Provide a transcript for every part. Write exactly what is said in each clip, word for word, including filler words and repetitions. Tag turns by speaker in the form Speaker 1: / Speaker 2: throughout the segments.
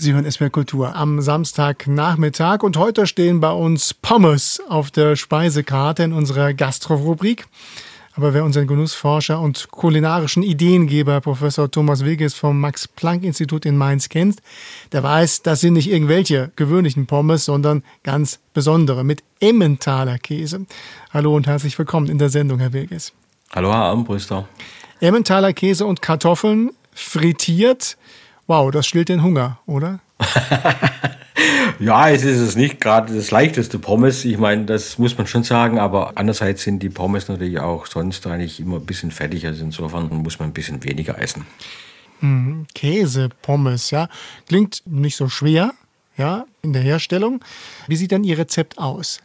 Speaker 1: Sie hören S W R Kultur am Samstagnachmittag und heute stehen bei uns Pommes auf der Speisekarte in unserer Gastro-Rubrik. Aber wer unseren Genussforscher und kulinarischen Ideengeber Professor Thomas Wigges vom Max-Planck-Institut in Mainz kennt, der weiß, das sind nicht irgendwelche gewöhnlichen Pommes, sondern ganz besondere mit Emmentaler Käse. Hallo und herzlich willkommen in der Sendung, Herr Wigges.
Speaker 2: Hallo, Herr Armbruster.
Speaker 1: Emmentaler Käse und Kartoffeln frittiert. Wow, das stillt den Hunger, oder?
Speaker 2: Ja, es ist es nicht gerade das leichteste Pommes. Ich meine, das muss man schon sagen, aber andererseits sind die Pommes natürlich auch sonst eigentlich immer ein bisschen fettig. Also insofern muss man ein bisschen weniger essen.
Speaker 1: Mhm. Käsepommes, ja. Klingt nicht so schwer, ja, in der Herstellung. Wie sieht denn Ihr Rezept aus?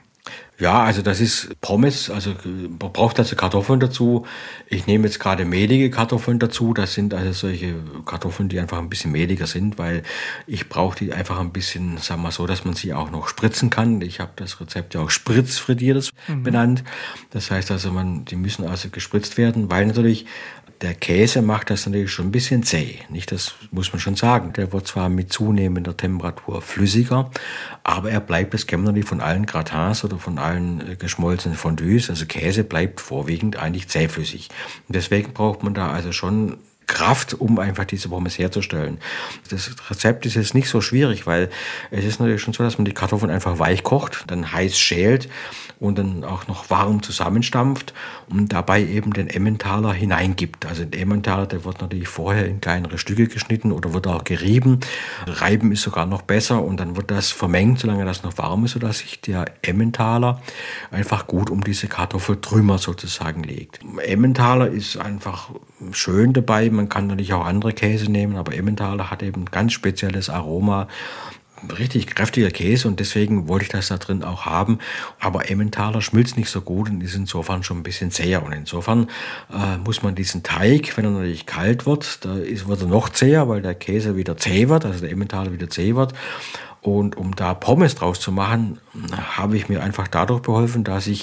Speaker 2: Ja, also das ist Pommes, also man braucht also Kartoffeln dazu. Ich nehme jetzt gerade mehlige Kartoffeln dazu. Das sind also solche Kartoffeln, die einfach ein bisschen mehliger sind, weil ich brauche die einfach ein bisschen, sagen wir so, dass man sie auch noch spritzen kann. Ich habe das Rezept ja auch spritzfrittiertes mhm. benannt. Das heißt also, man, die müssen also gespritzt werden, weil natürlich der Käse macht das natürlich schon ein bisschen zäh. Nicht, das muss man schon sagen. Der wird zwar mit zunehmender Temperatur flüssiger, aber er bleibt, das kennen wir natürlich von allen Gratins oder von allen geschmolzenen Fondues. Also Käse bleibt vorwiegend eigentlich zähflüssig. Und deswegen braucht man da also schon Kraft, um einfach diese Pommes herzustellen. Das Rezept ist jetzt nicht so schwierig, weil es ist natürlich schon so, dass man die Kartoffeln einfach weich kocht, dann heiß schält und dann auch noch warm zusammenstampft und dabei eben den Emmentaler hineingibt. Also der Emmentaler, der wird natürlich vorher in kleinere Stücke geschnitten oder wird auch gerieben. Reiben ist sogar noch besser und dann wird das vermengt, solange das noch warm ist, sodass sich der Emmentaler einfach gut um diese Kartoffeltrümmer sozusagen legt. Emmentaler ist einfach schön dabei. Man kann natürlich auch andere Käse nehmen, aber Emmentaler hat eben ein ganz spezielles Aroma. Richtig kräftiger Käse und deswegen wollte ich das da drin auch haben. Aber Emmentaler schmilzt nicht so gut und ist insofern schon ein bisschen zäher. Und insofern äh, muss man diesen Teig, wenn er natürlich kalt wird, da ist, wird er noch zäher, weil der Käse wieder zäh wird, also der Emmentaler wieder zäh wird. Und um da Pommes draus zu machen, habe ich mir einfach dadurch beholfen, dass ich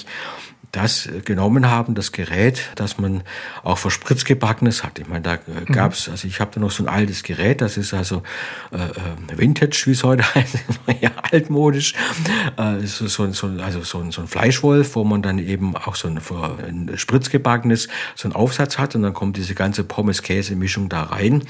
Speaker 2: das genommen haben, das Gerät, das man auch für Spritzgebackenes hat. Ich meine, da gab's, also ich habe da noch so ein altes Gerät, das ist also äh, Vintage, wie es heute heißt, ja, altmodisch, äh, so, so, so, also so, so ein Fleischwolf, wo man dann eben auch so ein, für ein Spritzgebackenes so einen Aufsatz hat und dann kommt diese ganze Pommes-Käse-Mischung da rein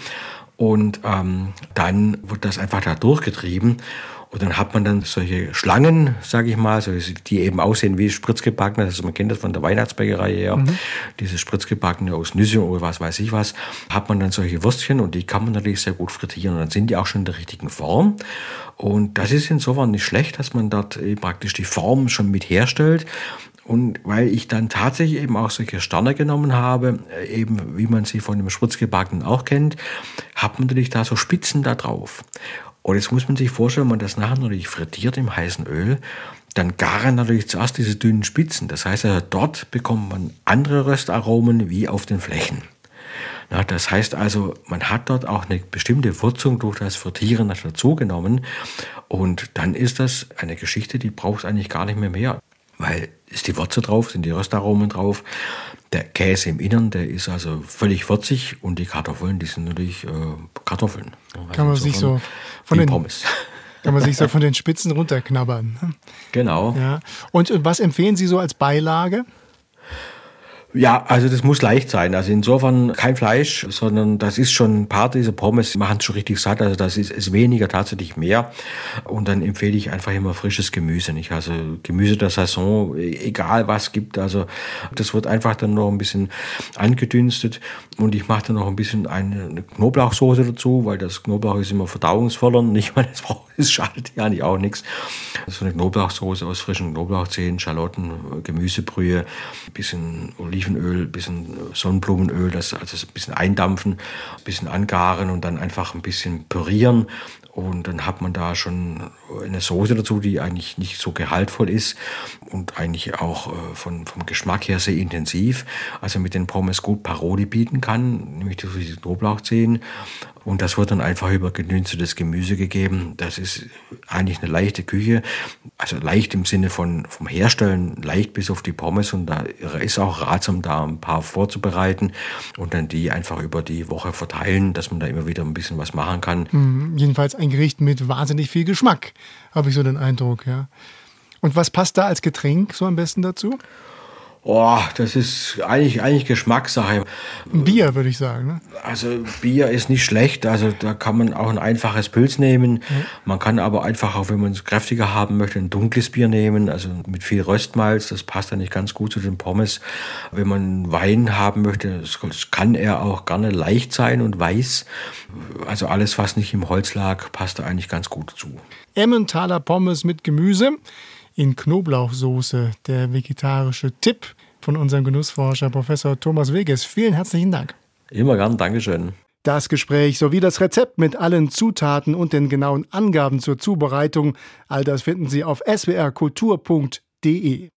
Speaker 2: und ähm, dann wird das einfach da durchgetrieben. Und dann hat man dann solche Schlangen, sage ich mal, so, die eben aussehen wie Spritzgebackene. Also man kennt das von der Weihnachtsbäckerei her. Mhm. Diese Spritzgebackene aus Nüsse oder was weiß ich was. Hat man dann solche Würstchen und die kann man natürlich sehr gut frittieren. Und dann sind die auch schon in der richtigen Form. Und das ist insofern nicht schlecht, dass man dort praktisch die Form schon mit herstellt. Und weil ich dann tatsächlich eben auch solche Sterne genommen habe, eben wie man sie von dem Spritzgebackenen auch kennt, hat man natürlich da so Spitzen da drauf. Und jetzt muss man sich vorstellen, wenn man das nachher natürlich frittiert im heißen Öl, dann garen natürlich zuerst diese dünnen Spitzen. Das heißt, also dort bekommt man andere Röstaromen wie auf den Flächen. Na, das heißt also, man hat dort auch eine bestimmte Würzung durch das Frittieren dazu genommen. Und dann ist das eine Geschichte, die braucht eigentlich gar nicht mehr mehr. Weil ist die Würze drauf, sind die Röstaromen drauf. Der Käse im Innern, der ist also völlig würzig und die Kartoffeln, die sind natürlich äh, Kartoffeln. Also
Speaker 1: kann man sich so von den
Speaker 2: Pommes.
Speaker 1: Kann man sich so von den Spitzen runterknabbern.
Speaker 2: Genau.
Speaker 1: Ja. Und was empfehlen Sie so als Beilage?
Speaker 2: Ja, also das muss leicht sein. Also insofern kein Fleisch, sondern das ist schon ein paar dieser Pommes, die machen es schon richtig satt. Also das ist, ist weniger tatsächlich mehr. Und dann empfehle ich einfach immer frisches Gemüse, nicht? Also Gemüse der Saison, egal was gibt. Also das wird einfach dann noch ein bisschen angedünstet. Und ich mache dann noch ein bisschen eine Knoblauchsoße dazu, weil das Knoblauch ist immer verdauungsfördernd. Nicht mal das braucht, es schadet ja nicht auch nichts. So eine Knoblauchsoße aus frischen Knoblauchzehen, Schalotten, Gemüsebrühe, ein bisschen Olivenöl, ein bisschen Sonnenblumenöl, das also ein bisschen eindampfen, ein bisschen angaren und dann einfach ein bisschen pürieren. Und dann hat man da schon eine Soße dazu, die eigentlich nicht so gehaltvoll ist und eigentlich auch von, vom Geschmack her sehr intensiv. Also mit den Pommes gut Paroli bieten kann, nämlich durch die Knoblauchzehen. Und das wird dann einfach über gedünstetes Gemüse gegeben. Das ist eigentlich eine leichte Küche. Also leicht im Sinne von vom Herstellen, leicht bis auf die Pommes. Und da ist auch ratsam, da ein paar vorzubereiten und dann die einfach über die Woche verteilen, dass man da immer wieder ein bisschen was machen kann.
Speaker 1: Mhm, jedenfalls ein Gericht mit wahnsinnig viel Geschmack, habe ich so den Eindruck, ja. Und was passt da als Getränk so am besten dazu?
Speaker 2: Oh, das ist eigentlich, eigentlich Geschmackssache.
Speaker 1: Ein Bier, würde ich sagen. Ne?
Speaker 2: Also Bier ist nicht schlecht, also da kann man auch ein einfaches Pilz nehmen. Mhm. Man kann aber einfach auch, wenn man es kräftiger haben möchte, ein dunkles Bier nehmen, also mit viel Röstmalz. Das passt dann nicht ganz gut zu den Pommes. Wenn man Wein haben möchte, das kann er auch gerne leicht sein und weiß. Also alles, was nicht im Holz lag, passt da eigentlich ganz gut zu.
Speaker 1: Emmentaler Pommes mit Gemüse in Knoblauchsoße, der vegetarische Tipp von unserem Genussforscher Professor Thomas Weges. Vielen herzlichen Dank.
Speaker 2: Immer gern, Dankeschön.
Speaker 1: Das Gespräch sowie das Rezept mit allen Zutaten und den genauen Angaben zur Zubereitung, all das finden Sie auf s w r kultur punkt d e.